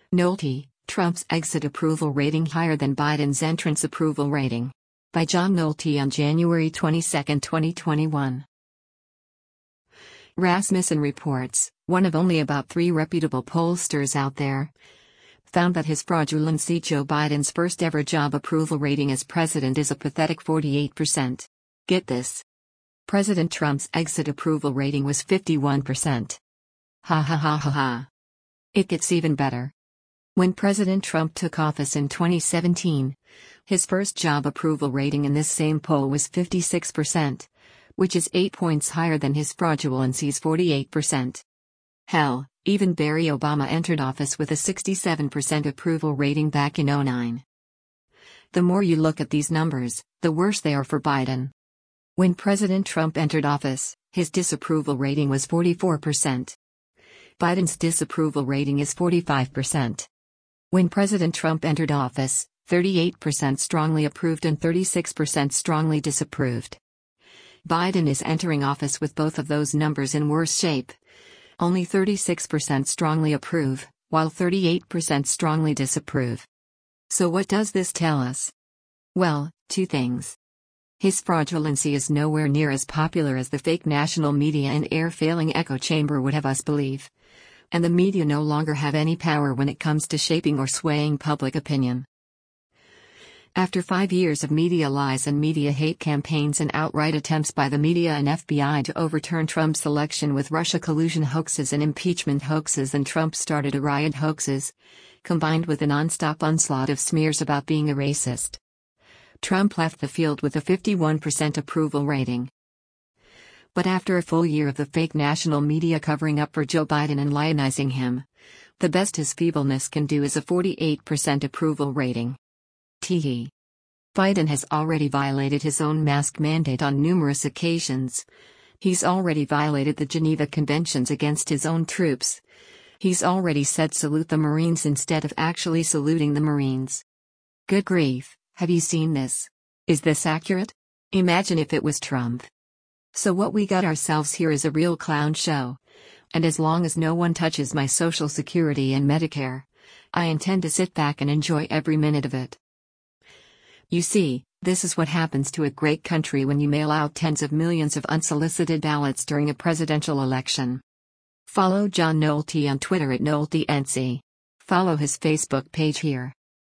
Nolte, Trump's exit approval rating higher than Biden's entrance approval rating. By John Nolte on January 22, 2021. Rasmussen reports, one of only about 3 reputable pollsters out there, found that his fraudulency Joe Biden's first ever job approval rating as president is a pathetic 48%. Get this. President Trump's exit approval rating was 51%. Ha ha ha ha ha. It gets even better. When President Trump took office in 2017, his first job approval rating in this same poll was 56%, which is 8 points higher than his fraudulency's 48%. Hell, even Barry Obama entered office with a 67% approval rating back in 2009. The more you look at these numbers, the worse they are for Biden. When President Trump entered office, his disapproval rating was 44%. Biden's disapproval rating is 45%. When President Trump entered office, 38% strongly approved and 36% strongly disapproved. Biden is entering office with both of those numbers in worse shape. Only 36% strongly approve, while 38% strongly disapprove. So what does this tell us? Well, 2 things. His fraudulency is nowhere near as popular as the fake national media and air-failing echo chamber would have us believe. And the media no longer have any power when it comes to shaping or swaying public opinion. After 5 years of media lies and media hate campaigns and outright attempts by the media and FBI to overturn Trump's election with Russia collusion hoaxes and impeachment hoaxes and Trump started a riot hoaxes, combined with a non-stop onslaught of smears about being a racist, Trump left the field with a 51% approval rating. But after a full year of the fake national media covering up for Joe Biden and lionizing him, the best his feebleness can do is a 48% approval rating. Tee. Biden has already violated his own mask mandate on numerous occasions. He's already violated the Geneva Conventions against his own troops. He's already said salute the Marines instead of actually saluting the Marines. Good grief, have you seen this? Is this accurate? Imagine if it was Trump. So what we got ourselves here is a real clown show. And as long as no one touches my Social Security and Medicare, I intend to sit back and enjoy every minute of it. You see, this is what happens to a great country when you mail out tens of millions of unsolicited ballots during a presidential election. Follow John Nolte on Twitter at NolteNC. Follow his Facebook page here.